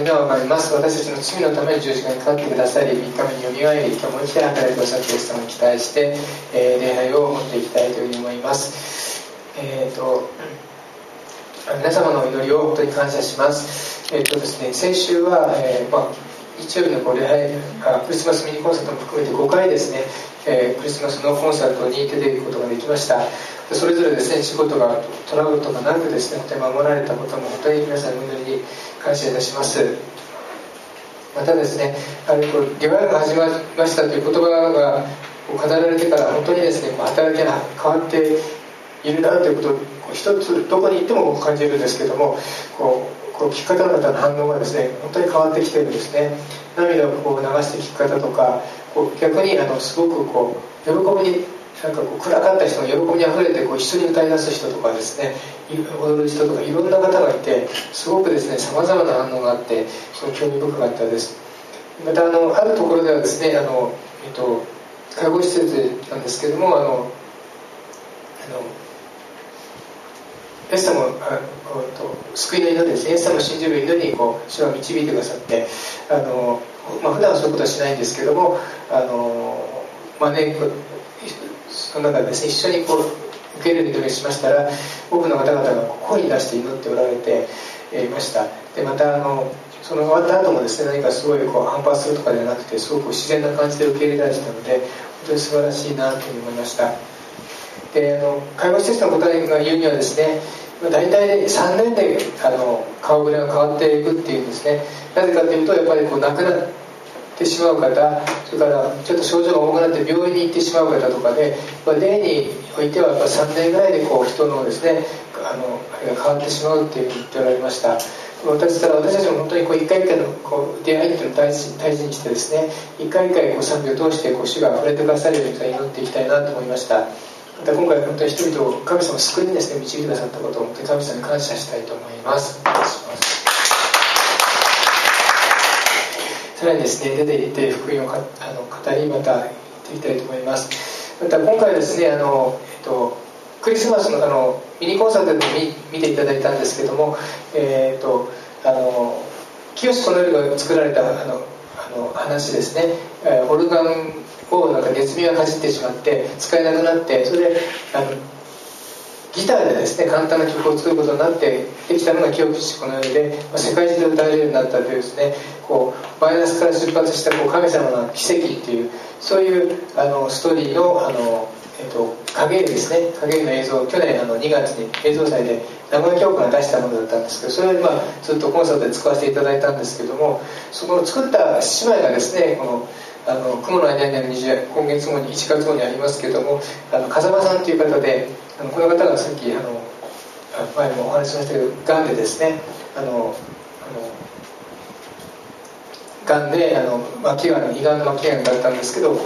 では分かります。私たちの罪のために十字架にかかってくださり、3日目によみがえり、今日も生きて働いてくださるイエス様に期待して、礼拝を持っていきたいというふうに思います。皆様のお祈りを本当に感謝します。ですね、先週は、日曜日の礼拝クリスマスミニコンサートも含めて5回ですね、クリスマスのコンサートに出ていくことができました。それぞれですね、仕事がトラブルとかなくですね、本当に守られたことも本当に皆さんのお祈りに感謝いたします。またですね、リバイバルが始まりましたという言葉が語られてから本当にですね、働きが変わっているなということを一つどこに行っても感じるんですけども、聞き方の方の反応がですね、本当に変わってきているんですね。涙を流して聞き方とか、逆にすごく喜びに暗かった人の喜びにあふれて一緒に歌い出す人とかですね、踊る人とかいろんな方がいて、すごくですね、さまざまな反応があって、興味深かったです。またあるところではですね、介護施設なんですけども、イエス様を救いの祈りですね、イエス様を信じる祈りに主は導いてくださって、普段はそういうことはしないんですけども、その中でですね、一緒に受け入れる祈りをしましたら、多くの方々が声に出して祈っておられていました。でまたその終わった後もですね、何かすごい反発するとかではなくて、すごく自然な感じで受け入れられていたので、本当に素晴らしいなというふうに思いました。で介護施設の方が言うにはですね、大体3年で顔ぶれが変わっていくっていうんですね。なぜかというと、やっぱり亡くなってしまう方、それからちょっと症状が重くなって病院に行ってしまう方とかで、例においてはやっぱ3年ぐらいで人のですね、あれが変わってしまうっていうふうに言っておられました。私たちも本当に一回一回の出会いというのを大事にしてですね、一回一回賛美を通して主が触れてくださるように祈っていきたいなと思いました。また今回本当に人々を神様を救いにですね、導いてくださったことを本当に神様に感謝したいと思います。さらにですね、出て行って福音を語り、また行っていきたいと思います。また今回ですね、クリスマスのミニコンサートでも見ていただいたんですけども、清志この夜が作られた話ですね、オルガンをネズミがかじってしまって使えなくなって、それでギターでですね、簡単な曲を作ることになってできたのが清志この夜で、世界中で歌えるようになったというですね、マイナスから出発した神様の奇跡っていう、そういうストーリーの影絵ですね、影絵の映像を去年2月に映像祭で名古屋教会が出したものだったんですけど、それをずっとコンサートで使わせていただいたんですけども、そこを作った姉妹がですね、雲の間にある今月後に1月後にありますけども、風間さんという方で、この方がさっき前もお話ししましたけど、がんでですね、がんで胃がんの末期がんだったんですけど、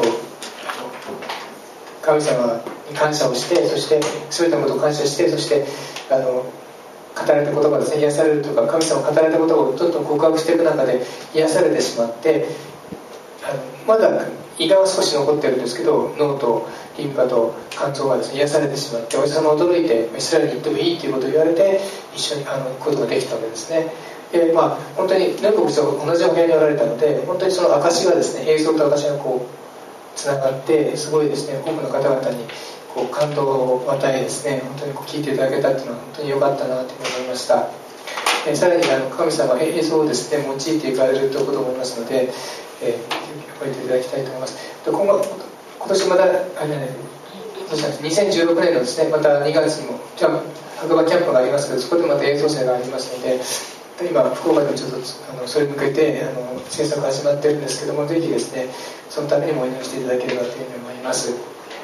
神様に感謝をして、そして全てのことを感謝して、そして語られた言葉がですね、癒されるとか、神様が語られたことをどんどん告白していく中で癒されてしまって、まだ胃がんは少し残ってるんですけど、脳とリンパと肝臓がですね、癒されてしまって、お医者様は驚いてイスラエルに行ってもいいということを言われて、一緒に行くことができたわけですね。で本当にヌン牧師と同じお部屋におられたので、本当にその証がですね、映像と証がつながって、すごいですね、多くの方々に感動を与えですね、本当に聞いていただけたというのは本当に良かったなと思いました。さらに神様は映像をですね、用いていかれるということを思いますので、覚えていただきたいと思います。で今年また2016年のですね、また2月にも白馬キャンプがありますけど、そこでまた映像祭がありますので、今福岡でもちょっとそれに向けて制作が始まっているんですけども、ぜひですね、そのためにもお祈りしていただければというふうに思います。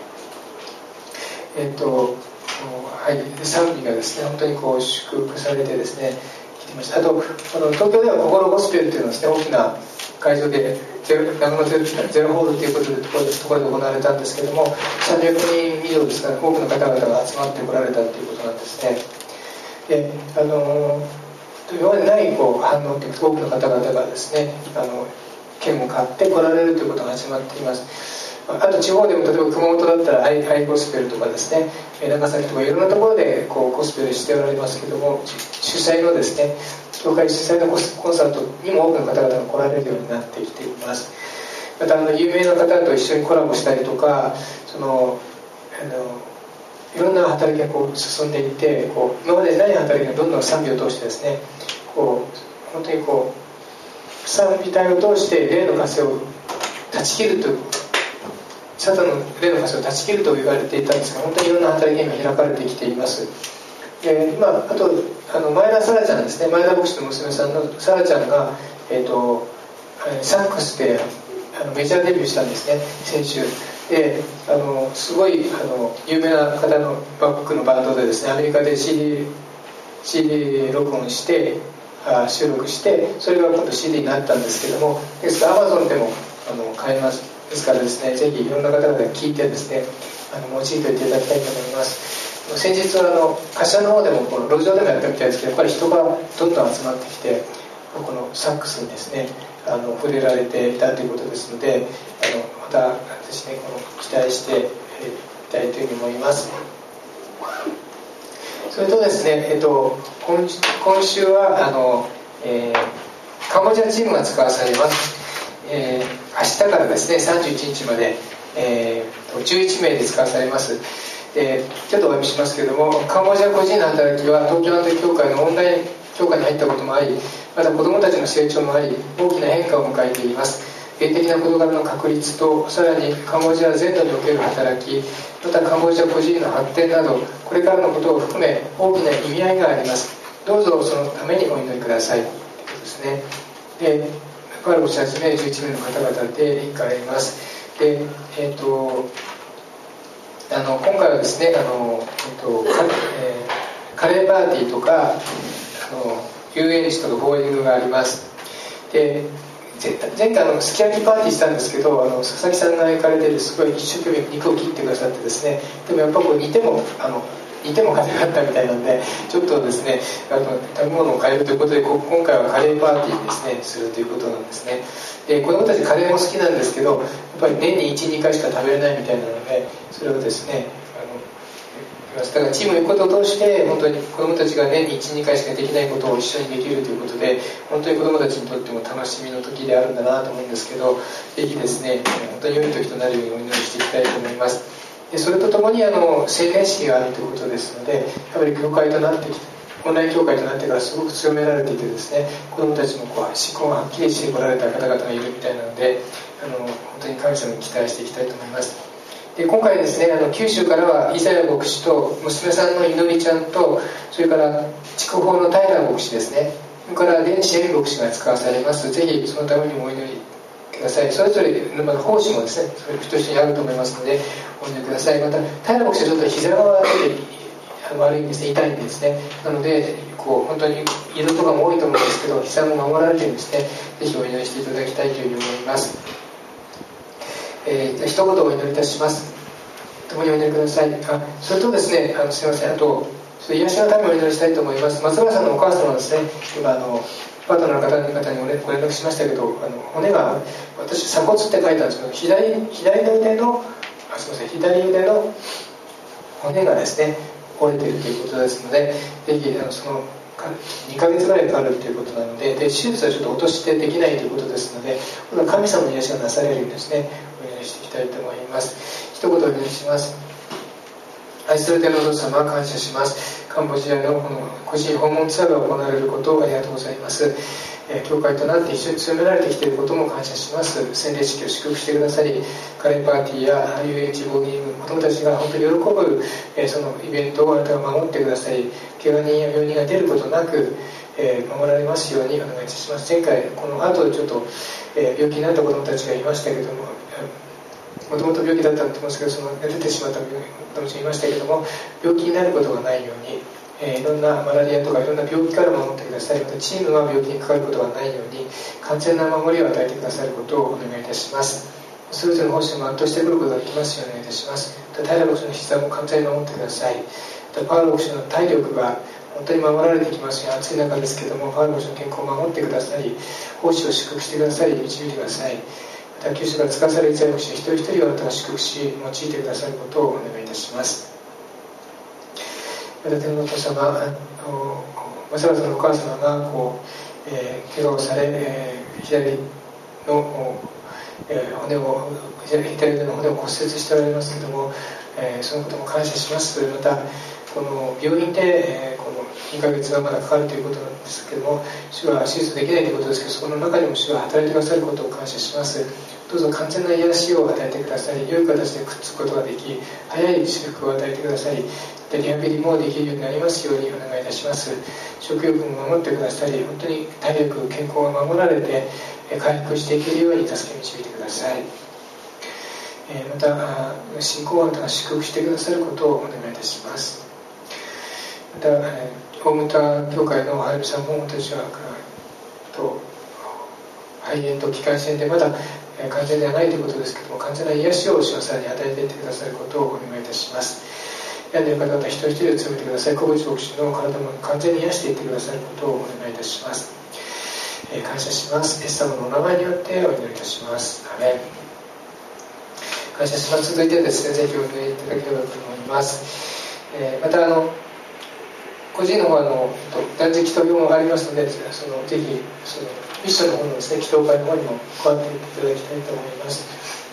賛美がですね、本当に祝福されてですね、来ていました。あと東京では心ゴスペルというのはですね、大きな会場で長野ゼロホールというところで行われたんですけども、300人以上ですから、多くの方々が集まってこられたということなんですね。で今までない反応というか、多くの方々がですね、券を買って来られるということが始まっています。あと地方でも、例えば熊本だったらアイゴスペルとかですね、長崎とかいろんなところでゴスペルしておられますけども、主催のですね教会主催のコンサートにも多くの方々が来られるようになってきています。また有名な方と一緒にコラボしたりとか、いろんな働きが進んでいって、今までない働きがどんどん賛美を通してですね、本当に賛美隊を通して霊の枷を断ち切るという、サタンの霊の枷を断ち切ると言われていたんですが、本当にいろんな働きが今開かれてきています。今あと前田沙羅ちゃんですね、前田牧師の娘さんの沙羅ちゃんが、サックスでメジャーデビューしたんですね、先週ですごい有名な方のバックのバンドでですね、アメリカで CD 録音して収録して、それが今度 CD になったんですけども、ですから Amazon でも買えます。ですからですね、ぜひいろんな方々が聞いてですね、用いておいていただきたいと思います。先日は柏の方でも路上でもやったみたいですけど、やっぱり人がどんどん集まってきて、このサックスにですね触れられていたということですので、また私ね期待していきたいというふうに思います。それとですね、今週はカンボジアチームが使わされます。明日からですね31日まで、11名で使わされます。ちょっとお読みしますけれども、カンボジア個人の働きは東京安定協会のオンライン協会に入ったこともあり、また子どもたちの成長もあり、大きな変化を迎えています。原的な事柄の確立と、さらにカンボジア全土における働き、またカンボジア個人の発展など、これからのことを含め大きな意味合いがあります。どうぞそのためにお祈りくださいということですね。で、パウロ牧師はじめ11名の方々で行かれます。で、今回はですねカレーパーティーとか遊園地とかボーリングがあります。で、前回すき焼きパーティーしたんですけど、佐々木さんが行かれてすごい一生懸命肉を切ってくださってですね、でもやっぱ煮ても風があったみたいなんで、ちょっとですね食べ物を変えるということで、今回はカレーパーティーですねするということなんですね。で、子どもたちカレーも好きなんですけど、やっぱり年に 1,2 回しか食べれないみたいなので、それをですねだからチームのことを通して本当に子どもたちが年に 1,2 回しかできないことを一緒にできるということで、本当に子どもたちにとっても楽しみの時であるんだなと思うんですけど、ぜひですね本当に良い時となるようにお祈りしていきたいと思います。で、それとともに成年式があるということですので、やっぱり教会となってきて、オンライン教会となってからすごく強められていてですね、子どもたちも思考がはっきりしてこられた方々がいるみたいなので、本当に神様に期待していきたいと思います。で、今回ですね九州からはイザヤ牧師と娘さんのいのりちゃんと、それから筑豊の平牧師ですね、それから電子恵牧師が使わされます。ぜひそのためにもお祈りください。それぞれ奉仕もですねそれと一緒にあると思いますのでお祈りください。また平牧師はちょっと膝が悪いんですね、痛いんですね。なので本当に移動とかも多いと思うんですけど、膝も守られているんですね。ぜひお祈りしていただきたいというふうに思います。一言お祈りいたします。共にお祈りください。それとですねすいません、あと癒しのためにお祈りしたいと思います。松原さんのお母様はですね、今パートナーの方にご連絡しましたけど、骨が、私鎖骨って書いたんですけど、左腕の骨がですね折れているということですので、ぜひその2ヶ月ぐらいかかるということなので、手術はちょっと落としてできないということですので、神様の癒しがなされるようにですねお祈りしていきたいと思います。一言お祈りします。愛する天のお父様、感謝します。カンボジアのこの個人訪問ツアーが行われることをありがとうございます。教会となって一緒に強められてきていることも感謝します。洗礼式を祝福してくださり、カレーパーティーや遊園地ボーリング、子どもたちが本当に喜ぶそのイベントをあなたが守ってくださり、怪我人や病人が出ることなく守られますようにお願いいたします。前回この後ちょっと病気になった子どもたちがいましたけども、もともと病気だったと思うんですけど、出てしまった子どもたちがいましたけども、病気になることがないように、いろんなマラリアとかいろんな病気から守ってください。またチームは病気にかかることがないように完全な守りを与えてくださることをお願いいたします。それぞれの方針も全うしてくることができますようお願いいたします。また平牧師の膝も完全に守ってください。またパウロ牧師の体力が本当に守られてきますよ。暑い中ですけども、パウロ牧師の健康を守ってくださり、奉仕を祝福してくださり、導いてください。また九州から使わされるイザヤ牧師一人一人をあなたが祝福し用いてくださることをお願いいたします。また天のお父様、 まさかそのお母様が怪我をされ、左の、骨を左腕の骨を骨折しておられますけども、そのことも感謝します。またこの病院で、この2ヶ月はまだかかるということなんですけども、主は手術できないということですけど、そこの中にも主は働いてくださることを感謝します。どうぞ完全な癒しを与えてくださり、良い形でくっつくことができ、早い修復を与えてくださり、リハビリもできるようになりますようにお願いいたします。食欲も守ってくださり、本当に体力健康が守られて回復していけるように助け導いてください。また信仰を祝福してくださることをお願いいたします。また大牟田教会のハイルさんも私は肺炎と気管支炎でまだ完全ではないということですけども、完全な癒しを主はさらに与えていってくださることをお願いいたします。病んでいる方々一人一人を強めてください。小渕牧師の体も完全に癒していってくださることをお願いいたします。感謝します。イエス様のお名前によってお祈りいたします。アメン。感謝します。続いてですね、ぜひお祈りいただければと思います。また個人の方は断食祈祷もありますので、ぜひミッションの方のですね、祈祷会の方にも加わっていただきたいと思います。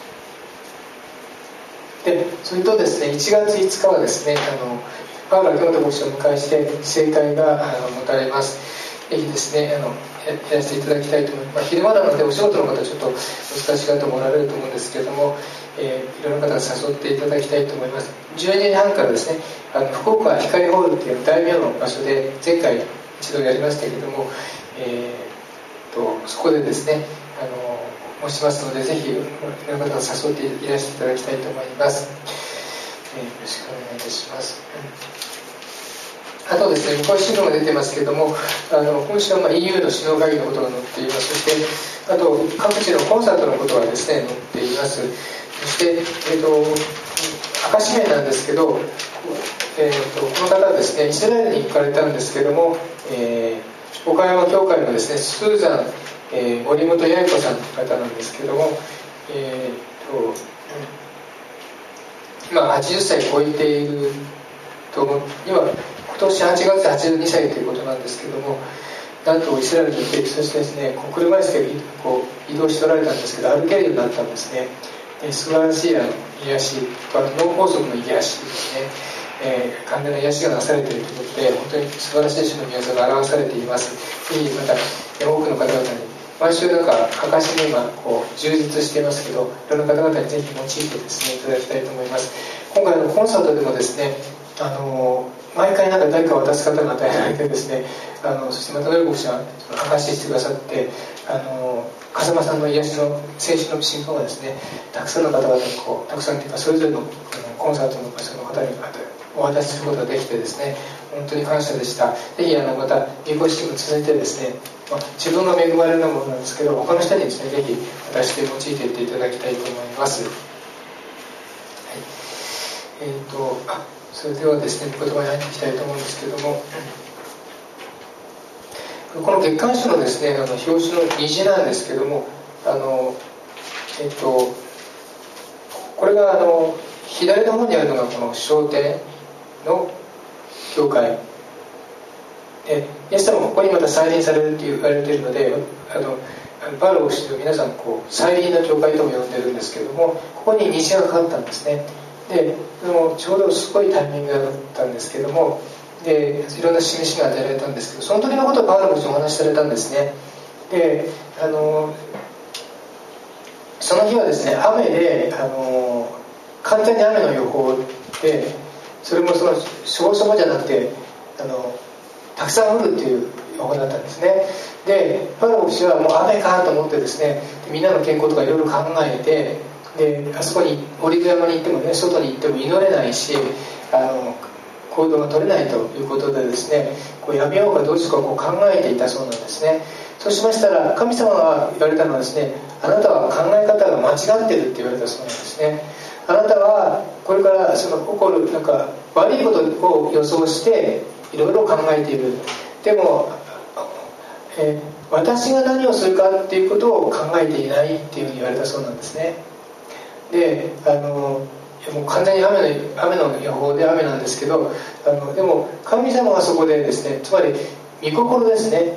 で、それとですね、1月5日はですね、パウロ・京都牧師をお迎えして聖会が持たれます。ぜひですね、やらせていただきたいと思います。昼間なのでお仕事の方はちょっと難しい方もおられると思うんですけれども、いろんな方誘っていただきたいと思います。12時半からですね、福岡光ホールという大名の場所で前回一度やりましたけれども、そこでですね申しますので、ぜひいろんな方を誘っていらしていただきたいと思います。よろしくお願いいたします。あとですね、向こう資料が出てますけれども、今週はEU の首脳会議のことが載っています。そしてあと各地のコンサートのことがですね載っています。そして、証名なんですけど、この方はですねイスラエルに行かれたんですけども、岡山教会のですねスーザン、森本八重子さんという方なんですけども、今80歳超えていると思う。今年8月で82歳ということなんですけども、なんとイスラエルに行って、そしてですね車椅子で移動しておられたんですけど、歩けるようになったんですね。素晴らしい癒し、脳梗塞の癒しですね、完全な癒しがなされているということで、本当に素晴らしい主の御業が表されています。ぜひまた多くの方々に、毎週証に今充実していますけど、いろんな方々にぜひ用いてですねいただきたいと思います。今回のコンサートでもですね、毎回誰か渡す方が与えられてですね、そしてまたノイ牧師が証ししてくださって、風間さんの癒しの聖書の信仰がですね、たくさんの方々にたくさんというかそれぞれのコンサートの場所の方にお渡しすることができてですね、本当に感謝でした。ぜひまた入校式も続いてですね、自分が恵まれるものなんですけど、他の人にですねぜひ渡して用いていっていただきたいと思います。はい、それではですね、言葉に入っていきたいと思うんですけれども、この月刊誌のですね表紙の虹なんですけども、これが左の方にあるのがこの商店の教会で、イエス様もここにまた再臨されるって言われているので、パウロ牧師と皆さん再臨の教会とも呼んでるんですけども、ここに虹がかかったんですね。でもちょうどすごいタイミングだったんですけども、でいろんな示しが与えられたんですけど、その時のことをパウロ牧師にお話しされたんですね。でその日はですね雨で完全に雨の予報で、それもしょぼしょぼじゃなくてたくさん降るっていう予報だったんですね。でパウロ牧師はもう雨かと思ってですね、みんなの健康とかいろいろ考えて、であそこにオリーブ山に行ってもね、外に行っても祈れないし行動が取れないということでですね、やめようかどうしようか考えていたそうなんですね。そうしましたら神様が言われたのはですね、あなたは考え方が間違ってるって言われたそうなんですね。あなたはこれから起こる悪いことを予想していろいろ考えている。でも、私が何をするかっていうことを考えていないっていうふうに言われたそうなんですね。でもう完全に雨の予報で雨なんですけど、でも神様はそこでですね、つまり御心ですね、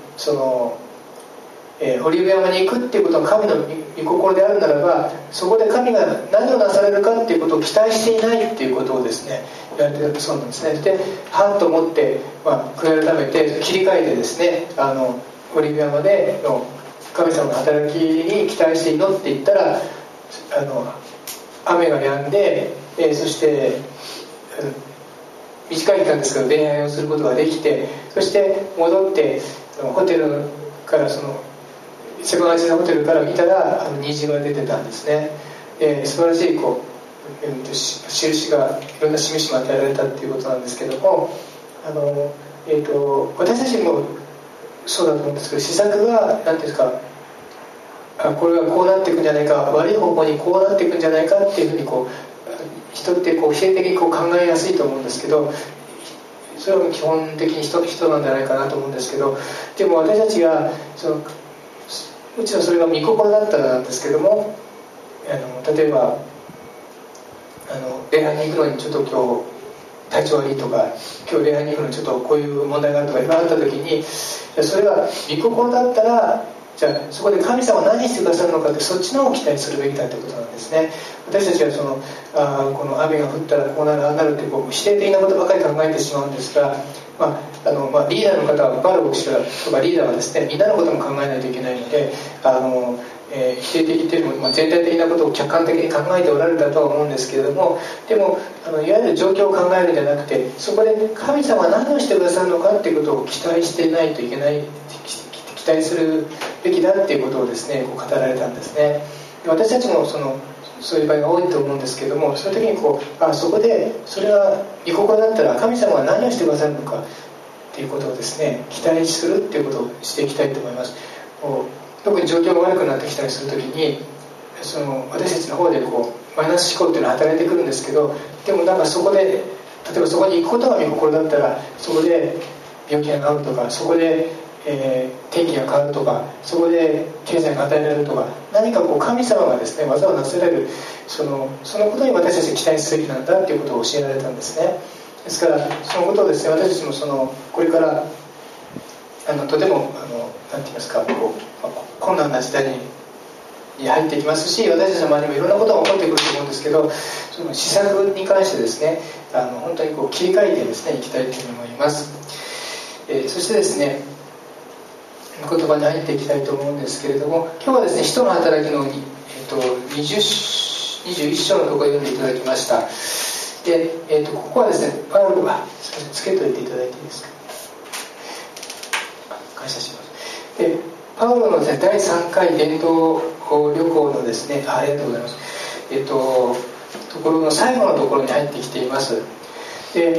オリーブ山に行くっていうことが神の御心であるならば、そこで神が何をなされるかっていうことを期待していないっていうことをですね言われているそうなんですね。ではっと思って、悔い改めて切り替えてですね、オリーブ山での神様の働きに期待して祈っていったら、雨が止んで、そして短い期間ですけど恋愛をすることができて、そして戻ってホテルからセコナチのホテルから見たら虹が出てたんですね。素晴らしい印が、いろんな印も与えられたっていうことなんですけども、私たちもそうだと思うんですけど、施策が何ていうんですか、これはこうなっていくんじゃないか、悪い方向にこうなっていくんじゃないかっていうふうに人って否定的に考えやすいと思うんですけど、それは基本的に人なんじゃないかなと思うんですけど、でも私たちがもちろんそれが御心だったらなんですけども、例えば礼拝に行くのにちょっと今日体調悪いとか、今日礼拝に行くのにちょっとこういう問題があるとか言われた時に、それが御心だったら、じゃあそこで神様は何してくださるのかって、そっちの方を期待するべきだということなんですね。私たちはこの雨が降ったらこうなるああなるって否定的なことばかり考えてしまうんですが、リーダーの方はバル牧師とかリーダーはですね、みんなのことも考えないといけないので、否定的というよりも、全体的なことを客観的に考えておられたとは思うんですけれども、でもいわゆる状況を考えるんじゃなくて、そこで神様は何をしてくださるのかっていうことを期待していないといけない、期待するべきだっていうことをですね語られたんですね。で私たちもそういう場合が多いと思うんですけども、そういう時にそこでそれは御心だったら神様は何をしてくださるのかっていうことをですね期待するっていうことをしていきたいと思います。特に状況が悪くなってきたりする時に私たちの方でマイナス思考っていうのは働いてくるんですけど、でもそこで例えばそこに行くことが御心だったら、そこで病気が治るとか、そこで天気が変わるとか、そこで経済が与えられるとか、何か神様がですね技をなせられる、そのことに私たちが期待すべきなんだっていうことを教えられたんですね。ですからそのことをですね、私たちもこれからとてもなんて言いますか、困難な時代に入っていきますし、私たちの周りにもいろんなことが起こってくると思うんですけど、その施策に関してですね本当に切り替えてですねいきたいと思います。そしてですね言葉に入っていきたいと思うんですけれども、今日はですね使徒の働きの21章のところを読んでいただきました。で、ここはですねパウロがつけといていただいていいですか。感謝します。でパウロのですね第3回伝道旅行のですね、ありがとうございます。ところの最後のところに入ってきています。で、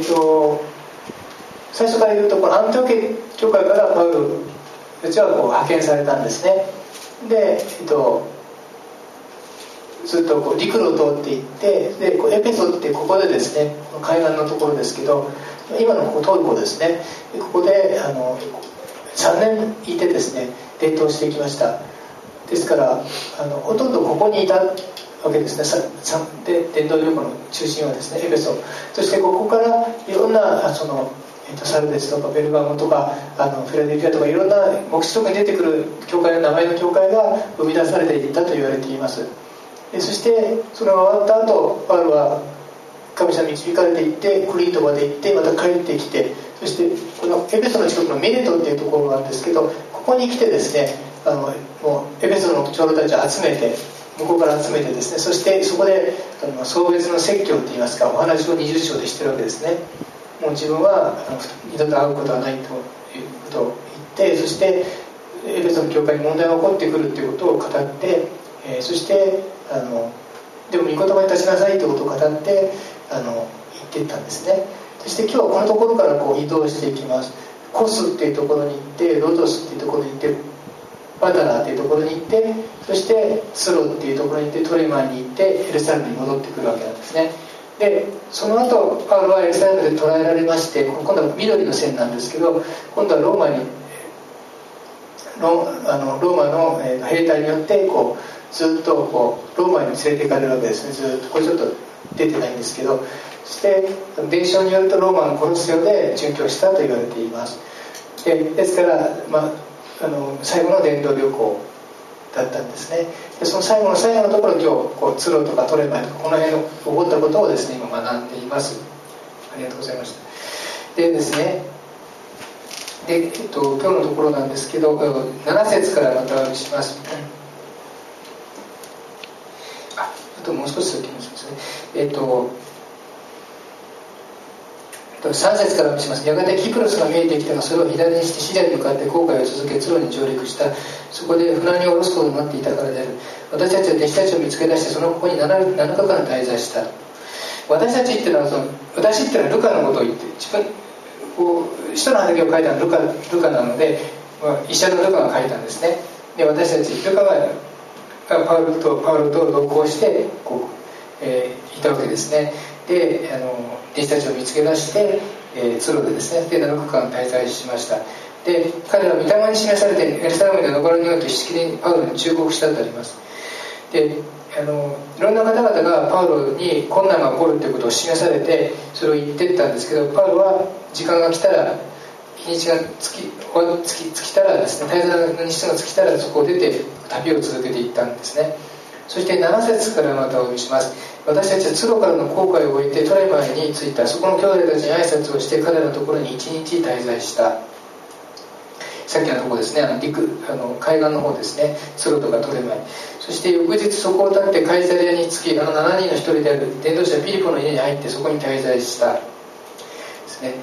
最初から言うとアンティオキア教会からパウロたちは派遣されたんですね。で、ずっと陸路を通っていって、でエペソってここでですね海岸のところですけど、今のトルコですね、ここで3年いてですね伝道してきました。ですからほとんどここにいたわけですね。で伝道旅行の中心はですねエペソ、そしてここからいろんなサルデスとかベルガモとかフィラデルフィアとかいろんな黙示録に出てくる教会の名前の教会が生み出されていたと言われています。でそしてそれが終わった後、パウロは神様に導かれていってクリートまで行ってまた帰ってきて、そしてこのエペソの近くのミレトっていうところがあるんですけど、ここに来てですねもうエペソの長老たちを集めて、向こうから集めてですね、そしてそこで送別の説教っていいますか、お話を20章でしてるわけですね。もう自分は二度と会うことはないということを言って、そしてエペソの教会に問題が起こってくるということを語って、そしてでも御言葉に立ちなさいということを語って言っていったんですね。そして今日はこのところから移動していきます。コスっていうところに行って、ロドスっていうところに行って、パタラっていうところに行って、そしてスロっていうところに行って、トレマンに行ってエルサレムに戻ってくるわけなんですね。でその後パウロはエルサレムで捕らえられまして、今度は緑の線なんですけど、今度はローマの兵隊によってずっとローマに連れて行かれるわけですね。ずっとこれちょっと出てないんですけど、そして伝承によるとローマのコロッセオで殉教したと言われています。 ですから、最後の伝道旅行だったんですね。でその最後の最後のところ、今日ツロとかトレマイとかこの辺の起こったことをですね、今学んでいます。ありがとうございました。でですね、今日のところなんですけど、7節からまたお読みします。あともう少し先にしますね。3節からお読みします。やがてキプロスが見えてきたが、それを左にしてシリアに向かって航海を続け、ツロに上陸した。そこで船に下ろすことになっていたからである。私たちは弟子たちを見つけ出して、そのここに 7日間滞在した。私たちっていうのは私っていうのはルカのことを言って、自分使徒の働きを書いたのはルカなので、医者のルカが書いたんですね。で私たちルカがパウロと同行していたわけですね。で弟子たちを見つけ出して、ツロでですね、で7日間滞在しました。で彼らは御霊に示されてエルサレムで残るにおいてしきりにパウロに忠告したとあります。でいろんな方々がパウロに困難が起こるということを示されて、それを言ってったんですけど、パウロは時間が来たら、日にちが尽きたらですね、滞在の日数が尽きたらそこを出て旅を続けていったんですね。そして7節からまたお読みします。私たちはツロからの航海を終えてトレマイに着いた。そこの兄弟たちに挨拶をして彼らのところに1日滞在した。さっきのところですね、海岸の方ですね、ツロとかトレマイ。そして翌日そこを立ってカイサリアに着き、7人の一人である伝道者ピリポの家に入ってそこに滞在したですね。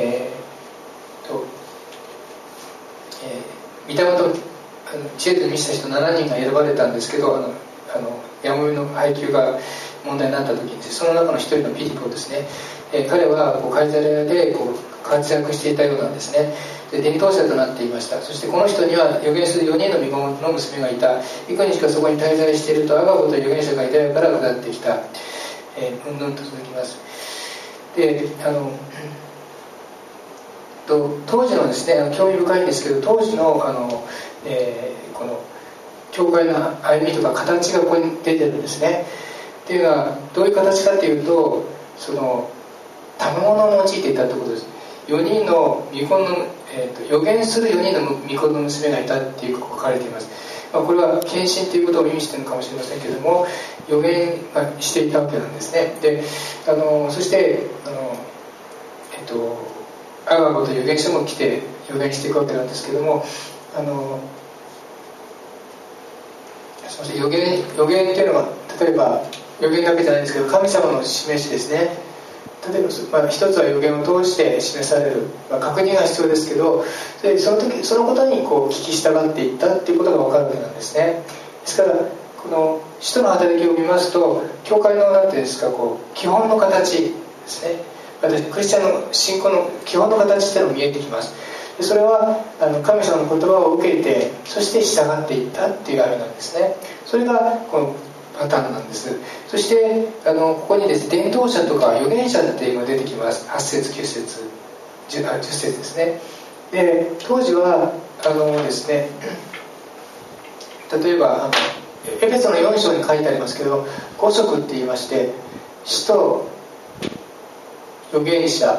御霊と知恵と満ちた人7人が選ばれたんですけど、やもめの配給が問題になった時に、その中の一人のピリポですね、彼はカイサリアで活躍していたようなんですね。で伝道者となっていました。そしてこの人には預言する4人の身ごもの娘がいた。幾日かそこに滞在していると、アガボという預言者がユダヤから下ってきた。うんぬんと続きます。で当時のですね、興味深いんですけど、当時のこの教会の歩みとか形がここに出てるんですね。っていうのはどういう形かっていうと、賜物を用いていたということです。4人の御子の、預言する4人の御子の娘がいたっていう書かれています。これは献身ということを意味しているのかもしれませんけれども、預言していたわけなんですね。でそしてアガボという預言者も来て預言していくわけなんですけども、預言っていうのは、例えば預言だけじゃないんですけど、神様の示しですね。例えば、一つは預言を通して示される、確認が必要ですけど、そのことに聞き従っていったっていうことが分かるわけなんですね。ですからこの使徒の働きを見ますと、教会の何ていうんですか、基本の形ですね、クリスチャンの信仰の基本の形っていうのが見えてきます。でそれは神様の言葉を受けて、そして従っていったっていうあれなんですね。それがこのパターンなんです。そしてここにですね、伝道者とか預言者っていうのが出てきます。8節9節 10節ですね。で当時はですね、例えばエペソの4章に書いてありますけど、5職って言いまして、使徒、預言者、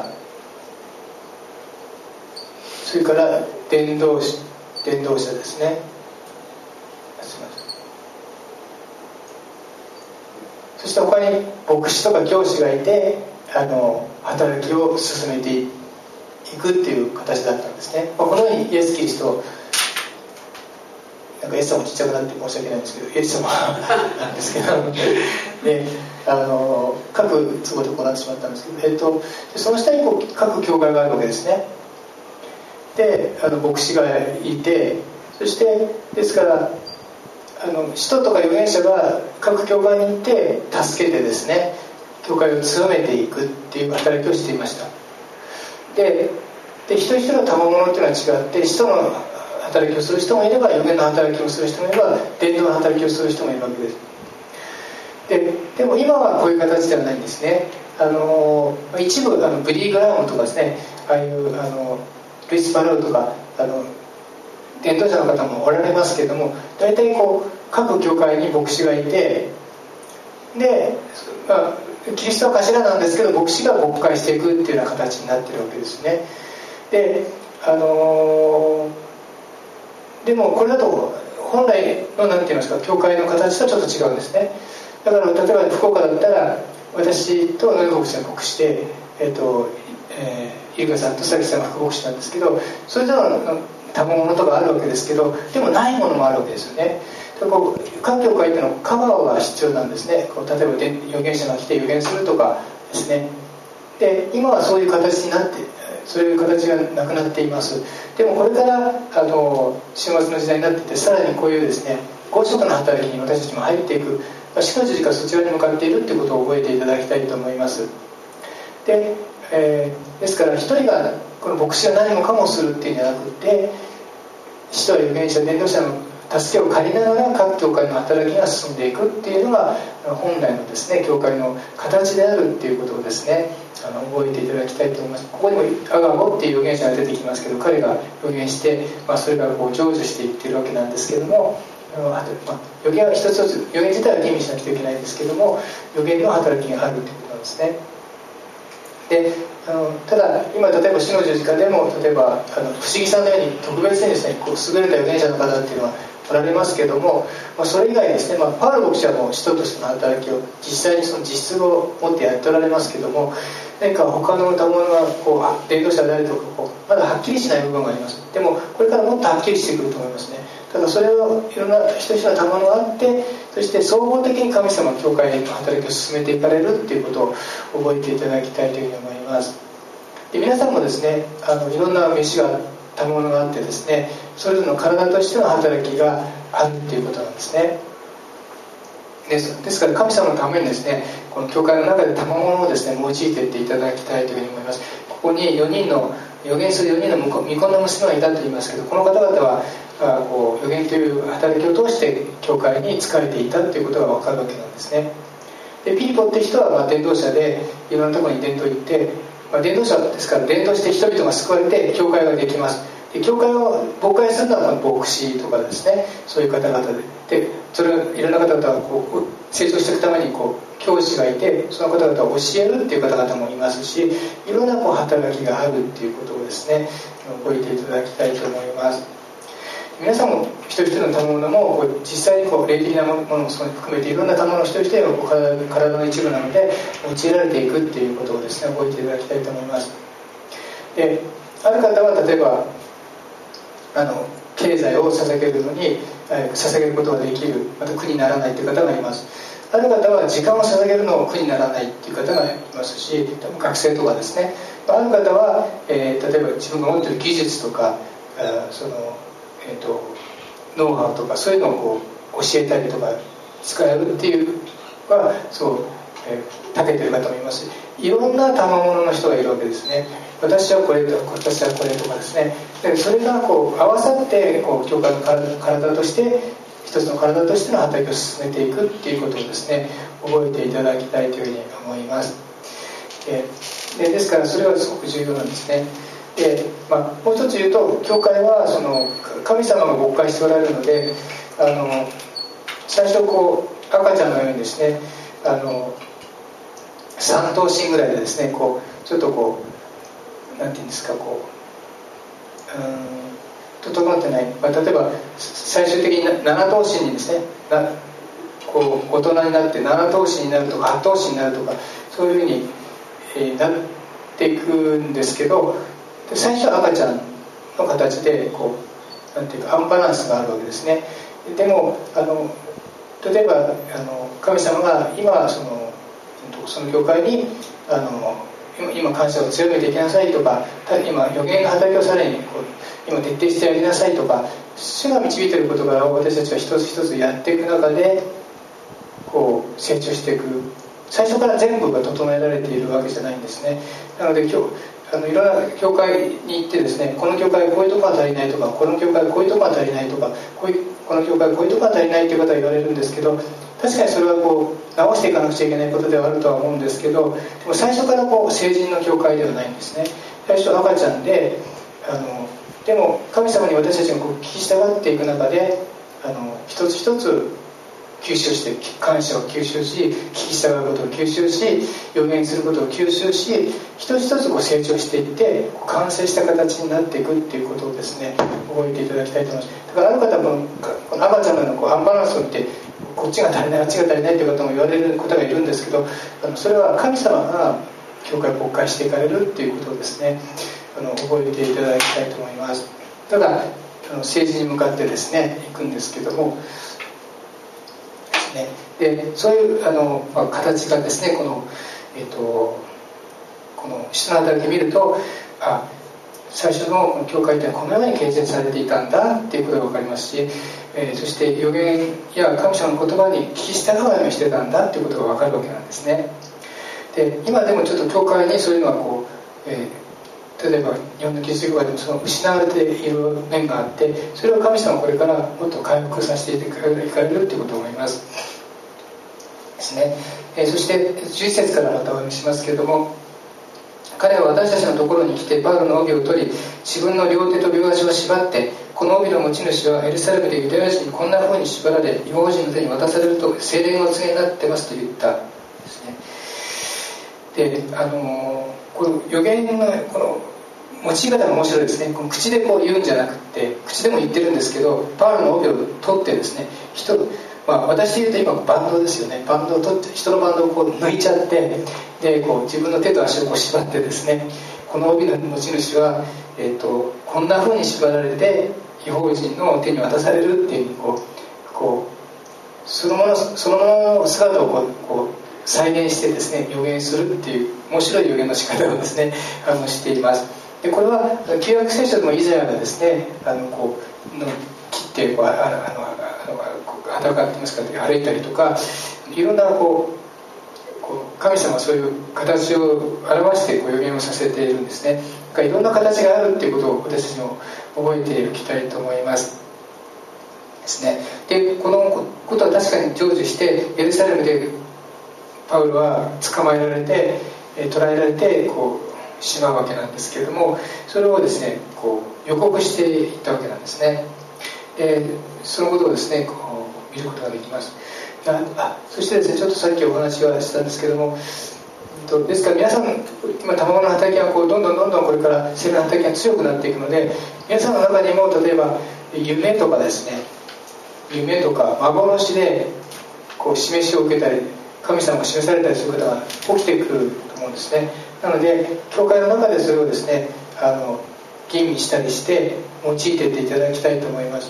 それから伝道者ですね。そして他に牧師とか教師がいて、働きを進めていくっていう形だったんですね。このようにイエス・キリスト、イエス様ちっちゃくなって申し訳ないんですけど、イエス様なんですけどで各都合で行ってしまったんですけど、その下に各教会があるわけですね。で牧師がいて、そしてですから使徒とか預言者が各教会に行って助けてですね、教会を強めていくっていう働きをしていました。で一人一人の賜物っていうのは違って、使徒の働きをする人もいれば、預言の働きをする人もいれば、伝道の働きをする人もいるわけです。でも今はこういう形ではないんですね。一部ブリー・グラムとかですね、ああいうルイス・バローとか伝道者の方もおられますけれども、大体各教会に牧師がいて、で、キリストは頭なんですけど、牧師が牧会していくっていうような形になっているわけですね。ででもこれだと本来の何て言いますか教会の形とはちょっと違うんですね。だから例えば福岡だったら私と野牧師が牧師で、イルカさんと佐木さんが副牧師なんですけど、それぞれの賜物とかあるわけですけど、でもないものもあるわけですよね。各教会っていうのはカバーが必要なんですね。例えば預言者が来て預言するとかですね。で今はそういう形になって、そういう形がなくなっています。でもこれから終末の時代になっていて、さらにこういうですね公職の働きに私たちも入っていく、主の十字架そちらに向かっているということを覚えていただきたいと思います。で、ですから一人がこの牧師が何もかもするっていうんじゃなくて、使徒や預言者伝道者の助けを借りながら各教会の働きが進んでいくっていうのが本来のですね教会の形であるっていうことをですね覚えていただきたいと思います。ここにもアガボっていう預言者が出てきますけど、彼が預言して、それがこう成就していっているわけなんですけども、預言は一つ一つ、預言自体は吟味しなくてはいけないんですけども、預言の働きがあるということなんですね。でただ今例えば主の十字架でも例えば不思議さんのように特別にですね優れた預言者の方っていうのはおられますけども、それ以外ですね、パウロ牧師はもう使徒としての働きを実際にその実質を持ってやっておられますけども、何か他の賜物が伝道者であるとかまだはっきりしない部分があります。でもこれからもっとはっきりしてくると思いますね。ただそれをいろんな一人一人の賜物があって、そして総合的に神様の教会の働きを進めていかれるっていうことを覚えていただきたいというふうに思います。で皆さんもですねいろんな飯が賜物があってですね、それぞれの体としての働きがあるっていうことなんですね。ですから神様のためにですねこの教会の中で賜物をですね用いていっていただきたいというふうに思います。ここに4人の預言する4人の未婚の娘がいたと言いますけど、この方々は預言という働きを通して教会に仕えていたということが分かるわけなんですね。でピリポっていう人は伝道者でいろんなところに伝道行って、伝道者ですから伝道して人々が救われて教会ができます。で教会を牧会するのは牧師とかですね、そういう方々でそれをいろんな方々が成長していくために教師がいて、その方々を教えるっていう方々もいますし、いろんな働きがあるっていうことをですね覚えていただきたいと思います。皆さんも一人一人の賜物も実際に霊的なものも含めていろんな賜物を一人一人が体の一部なので用いられていくっていうことをですね覚えていただきたいと思います。である方は例えば経済を捧げるのに捧げることができる、また苦にならないという方がいます。ある方は時間を捧げるのを苦にならないという方がいますし、学生とかですね、ある方は、例えば自分が持っている技術とかノウハウとかそういうのを教えたりとか使えるっていうは長けてる方もいますし、いろんな賜物の人がいるわけですね。私はこれと私はこれとかですね。でそれが合わさって教会の体として一つの体としての働きを進めていくっていうことをですね覚えていただきたいというふうに思います。ですからそれはすごく重要なんですね。でもう一つ言うと、教会は神様が牧会しておられるので最初赤ちゃんのようにですね3頭身ぐらいでですねちょっとなんていうんですか整ってない、例えば最終的に7頭身にですね大人になって7頭身になるとか8頭身になるとかそういうふうになっていくんですけど、最初は赤ちゃんの形でなんていうかアンバランスがあるわけですね。でも例えば神様が今その教会に今感謝を強めていきなさいとか、今預言の働きをさらに今徹底してやりなさいとか、主が導いていることから私たちは一つ一つやっていく中で成長していく。最初から全部が整えられているわけじゃないんですね。なので今日いろんな教会に行ってですね、この教会こういうところが足りないとか、この教会こういうところが足りないとか、この教会こういうところが足りないという方は言われるんですけど、確かにそれは直していかなくちゃいけないことではあるとは思うんですけど、でも最初から成人の教会ではないんですね。最初は赤ちゃんででも神様に私たちが聞き従っていく中で一つ一つ吸収して、感謝を吸収し、聞き従うことを吸収し、予言することを吸収し、一つ一つ成長していって完成した形になっていくっていうことをですね、覚えていただきたいと思います。だからある方はこの赤ちゃんのアンバランスを見て、こっちが足りない、あっちが足りないという方も言われる方がいるんですけど、それは神様が教会を勃開していかれるっていうことをですね、覚えていただきたいと思います。ただ政治に向かってですね行くんですけどもですね、でそういう形がですね、この使徒の働きを見ると、最初の教会というのはこのように形成されていたんだっていうことが分かりますし、そして預言や神様の言葉に聞き従うようにしてたんだっていうことが分かるわけなんですね。で今でもちょっと教会にそういうのは例えば日本のキリスト教会でもその失われている面があって、それを神様はこれからもっと回復させていかれるということを思いますですね。そして11節からまたお読みしますけれども、彼は私たちのところに来てパウロの帯を取り、自分の両手と両足を縛って、この帯の持ち主はエルサレムでユダヤ人にこんな風に縛られ、違法人の手に渡されると聖霊のお告げになってますと言ったですね。でこの預言のこの用い方が面白いですね。この口で言うんじゃなくて、口でも言ってるんですけど、パウロの帯を取ってですね、私で言うと今バンドですよね。バンドを取って、人のバンドを抜いちゃって、で自分の手と足を縛ってですね、この帯の持ち主は、こんな風に縛られて違法人の手に渡されるっていうふうにそのものの姿を再現してですね、予言するっていう面白い予言の仕方をですねしています。でこれは旧約聖書でもイザヤがですね切って働かってますか歩いたりとか、いろんな神様はそういう形を表して予言をさせているんですね。だからいろんな形があるっていうことを私たちも覚えておきたいと思いますですね。でこのことは確かに成就してエルサレムでパウロは捕まえられて捕らえられてしまうわけなんですけれども、それをですね予告していったわけなんですね。そのことをですね見ることができます。そしてですね、ちょっとさっきお話はしたんですけども、ですから皆さん今卵の働きがどんどんこれから聖霊の働きが強くなっていくので、皆さんの中にも例えば夢とかですね、夢とか幻で示しを受けたり、神様が示されたりすることが起きてくると思うんですね。なので教会の中でそれをですね吟味したりして用いていっていただきたいと思います。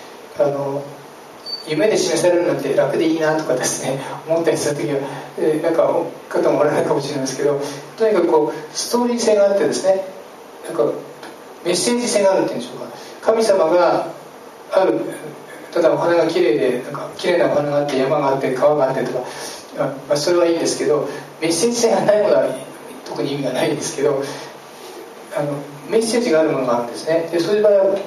夢で示されるなんて楽でいいなとかですね思ったりする時は、なんか方もおられないかもしれないですけど、とにかくストーリー性があってですね、メッセージ性があるっていうんでしょうか。神様がある、ただお花が綺麗で綺麗なお花があって山があって川があってとか、それはいいんですけど、メッセージ性がないものは特に意味がないんですけど、メッセージがあるものがあるんですね。でそういう場合は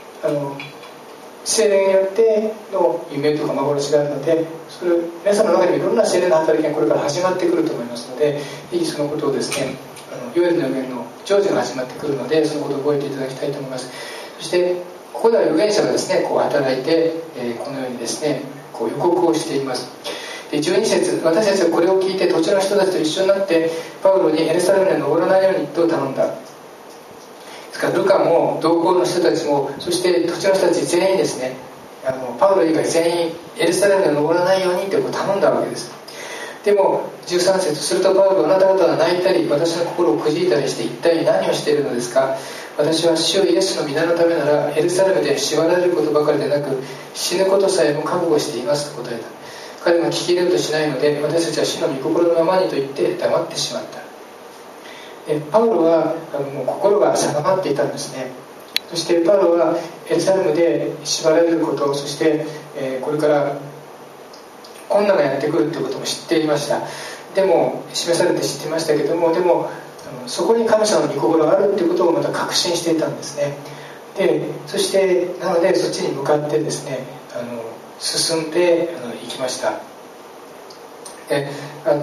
聖霊によっての夢とか幻があるので、それ皆さんの中にもいろんな聖霊の働きがこれから始まってくると思いますので、ぜひそのことをですねヨエルの予言の成就が始まってくるので、そのことを覚えていただきたいと思います。そしてここでは預言者がですね働いて、このようにですね予告をしています。で12節、私たちはこれを聞いて土地の人たちと一緒になってパウロにエルサレムに登らないようにと頼んだ。ルカも同行の人たちも、そして土地の人たち全員ですね、パウロ以外全員エルサレムに登らないようにって頼んだわけです。でも13節、するとパウロは、あなた方が泣いたり私の心をくじいたりして一体何をしているのですか。私は主イエスの皆のためならエルサレムで縛られることばかりでなく死ぬことさえも覚悟していますと答えた。彼が聞き入れるとしないので、私たちは主の御心のままにと言って黙ってしまった。パウロはもう心が定まっていたんですね。そしてパウロはエルサレムで縛られること、そして、これから困難がやってくるということも知っていました。でも示されて知っていましたけども、でもそこに神様の御心があるということをまた確信していたんですね。でそしてなのでそっちに向かってですね進んでいきました。で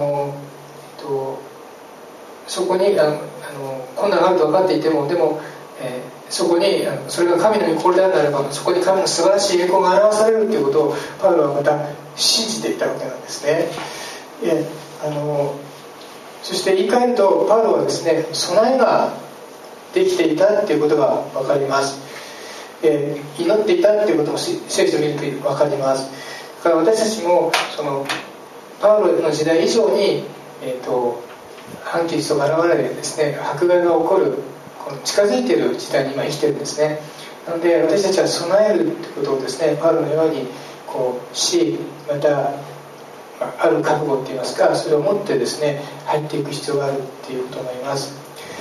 そこに困難があると分かっていても、でもそこにそれが神の御心であるならばそこに神の素晴らしい栄光が表されるということをパウロはまた信じていたわけなんですね。そして言い換えるとパウロはですね、備えができていたということが分かります。祈っていたということも聖書を見ると分かります。だから私たちもそのパウロの時代以上に、反キリストが現れですね、迫害が起こる近づいている時代に今生きているんですね。なので私たちは備えるということをですね、パウロのようにし、またある覚悟といいますか、それを持ってですね入っていく必要があるということを思います。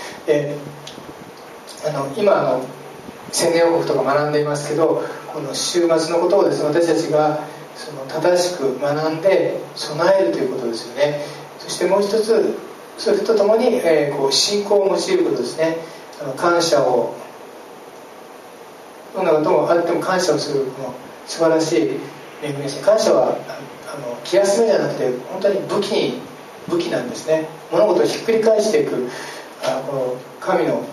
今千年王国とか学んでいますけど、この終末のことをですね、私たちが正しく学んで備えるということですよね。そしてもう一つ、それとともに、信仰を用いることですね。感謝を、どんなこともあっても感謝をするこの素晴らしい恵みですね。感謝は気休めじゃなくて本当に武器なんですね。物事をひっくり返していくこの神の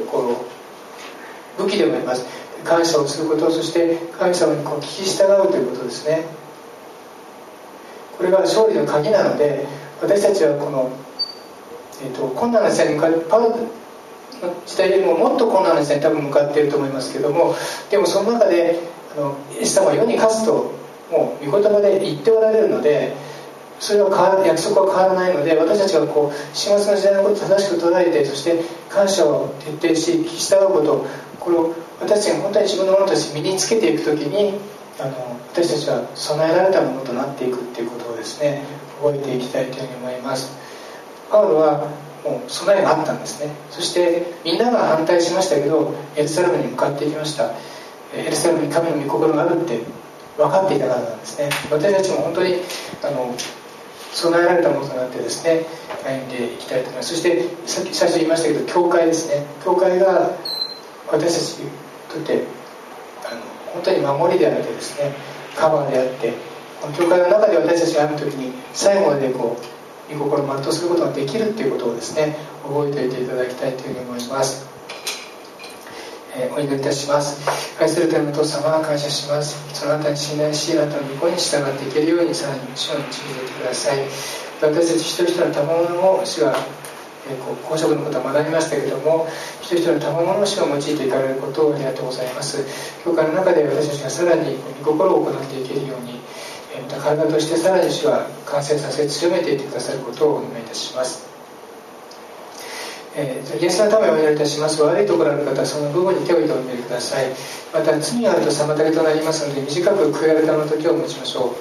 武器でもあります。感謝をすること、そして神様に聞き従うということですね。これが勝利の鍵なので、私たちはこの、困難な時代に向かって、パウロの時代よりももっと困難な時代に多分向かっていると思いますけども、でもその中でイエス様は世に勝つともう御言葉で言っておられるので、それは約束は変わらないので、私たちが終末の時代のことを正しく捉えて、そして感謝を徹底し聞き従うこと、これを私たちが本当に自分のものとして身につけていくときに、私たちは備えられたものとなっていくということをですね、覚えていきたいというふうに思います。パウロはもう備えがあったんですね。そしてみんなが反対しましたけど、エルサレムに向かっていきました。エルサレムに神の御心があるって分かっていたからなんですね。私たちも本当に備えられたものとなってですね、歩んでいきたいと思います。そしてさっき最初言いましたけど、教会ですね。教会が私たちにとって本当に守りであってですね、カバーであって、この教会の中で私たちが歩むときに最後まで御心を全うすることができるということをですね、覚えておいていただきたいというふうに思います。お祈りいたします。愛する天のお父様、感謝します。そのあなたに信頼し、あなたの御声に従っていけるようにさらに主を導いてください。私たち一人一人の賜物を主が公職のことは学びましたけれども、一人一人の賜物を主が用いていかれることをありがとうございます。教会の中で私たちがさらに御心を行っていけるように、また体としてさらに主が完成させ強めていってくださることをお願いいたします。イエスのためお祈りいたします。悪いところある方はその部分に手を置いてお祈りください。また罪があると妨げとなりますので、短く悔い改めの時を持ちましょう。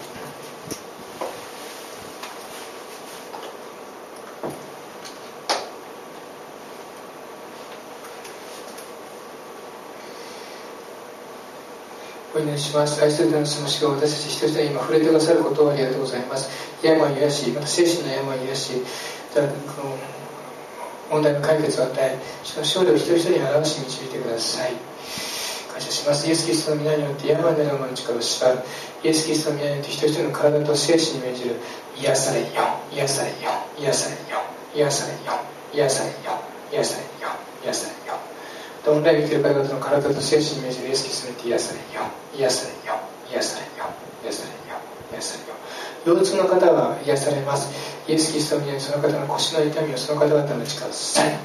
お祈りします。愛する天のその主が私たち一人一人に今触れてくださることをありがとうございます。病を癒し、また精神の病を癒し、またこの問題の解決を与え、主の勝利を一人一人に表し導いてください。感謝します。イエス・キリストの皆によって病なる者の力を縛る。イエス・キリストの皆によって一人一人の体と精神に命じる。癒されよ、癒されよ、癒されよ、癒されよ、癒されよ、癒されよ、癒されよ。オンラインに生きる方々の体と精神に命じるイエス・キリストによって癒されよ、癒されよ、癒されよ、癒されよ、癒されよ。腰痛の方は癒されます。イエス・キリストの皆にその方の腰の痛みをその方々の力をさえ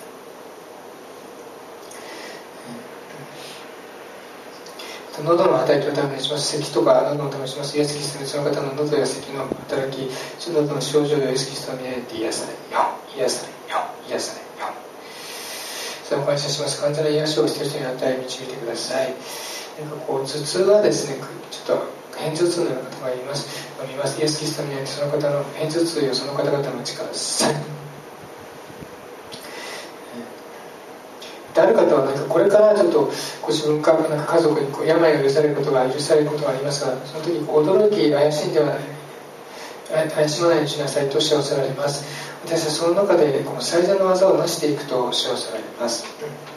喉の働きをためにします。咳とか喉のためにします。イエス・キリストにその方の喉や咳の働き、その喉の症状をイエス・キリストの皆によって癒されよ、癒されよ、癒されよ。それを感謝します。完全な癒しを一人一人に与え導いてください。頭痛はですね、ちょっと片頭痛のような方がいます。見ます。イエス・キリストの皆にその方の片頭痛をその方々の力をさえである方はこれからちょっとご自分か家族に病が許されることがありますが、その時驚き怪しまないようにしなさいとおっしゃられます。私はその中でこの最善の技を成していくとおっしゃられます。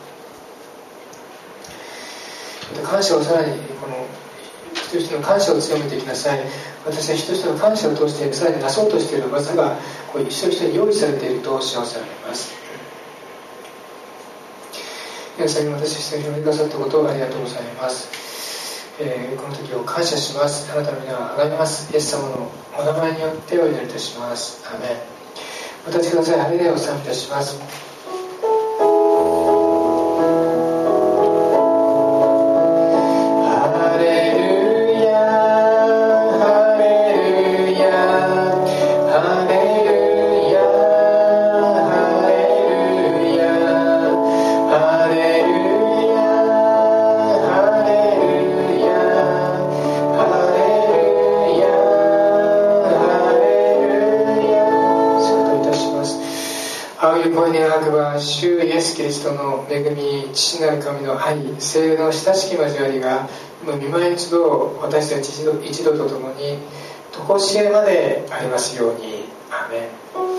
感謝をさらにこの一人一人の感謝を強めていきなさい。私は一人一人の感謝を通してさらになそうとしている技が一人一人に用意されているとおっしゃられます。 皆さんに私たちを広めてくださったことをありがとうございます。この時を感謝します。あなたの皆を崇めます。イエス様のお名前によってお祈りいたします。アーメン。お立ちください。ハレルヤを賛美いたします。主イエスキリストの恵み、父なる神の愛、聖霊の親しき交わりが御前一度私たち一同と共に常しえまでありますように。アーメン。